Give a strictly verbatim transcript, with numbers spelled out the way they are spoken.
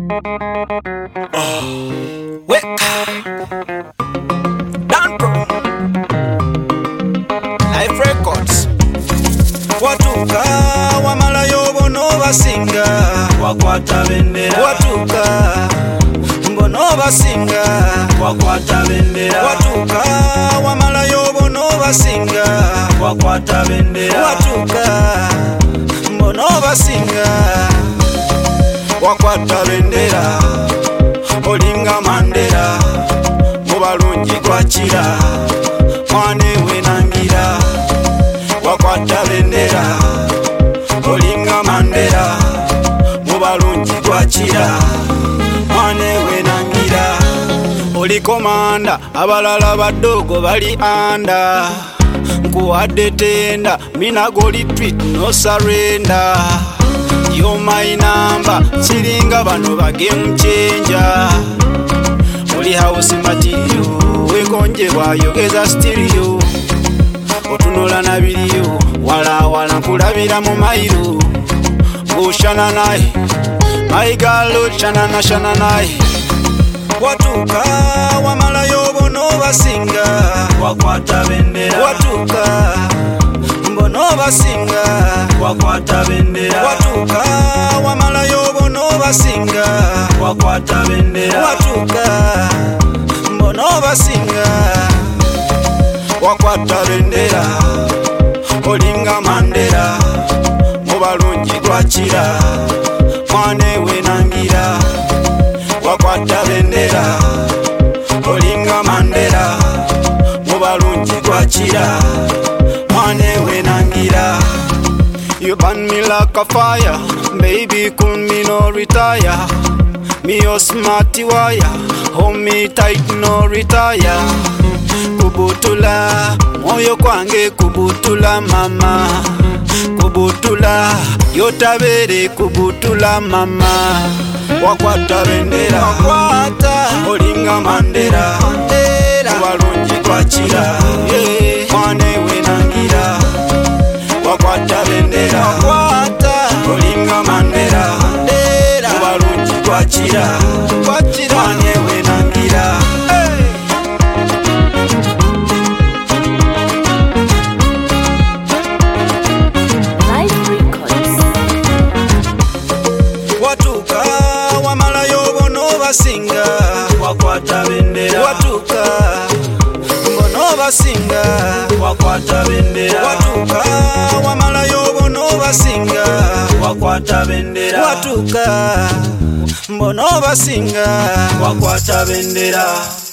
Oh, weka Danbro Life Records. Watuka wamala yobono basinga wakwata bendera. Watuka mbono basinga wakwata bendera. Watuka wamala yobono basinga wakwata bendera. Watuka mbono basinga wakwata bendera. Olinga Mandela mubalungi kwakira mwane wenangira wakwata bendera. Olinga Mandela mubalungi kwakira mwane wenangira. Oli komanda abalala badogo bali anda nkuwadde tenda mina goli tweet no surrender. You're my number, siringa bano bagemu changer. Oli house material, wekonje bayogeza stereo. Otunola na video, wala wala nkulabira mu mairo. Oshana naye, my girl oshana na shana naye. Watuka wamala yobono basinga wakwata bendera. Watuka mbono basinga wakwata bendera. Watuka wamala yobono basinga wakwata bendera. Watuka mbono basinga wakwata bendera. Olinga Mandela mubalungi kwakira mwane wenangira wakwata bendera. Olinga Mandela mubalungi kwakira mwane wenangira. You burn me like a fire, baby cool me no retire. Me your smarty wire, hold me tight no retire. Kubutula, moyo kwange kubutula mama. Kubutula, yotabere kubutula mama. Wakwata bendera, wakwata Olinga Mandela mubalungi kwakira mwane wenangira wakwata bendera. Wakwata Olinga Mandela mubalungi kwakira mwane wenangira. Life Records. Watuka wamala yobono basinga wakwata bendera. Watuka mbono basinga wakwata bendera. Watuka wamala yobono basinga wakwata bendera. Watuka mbono basinga wakwata bendera.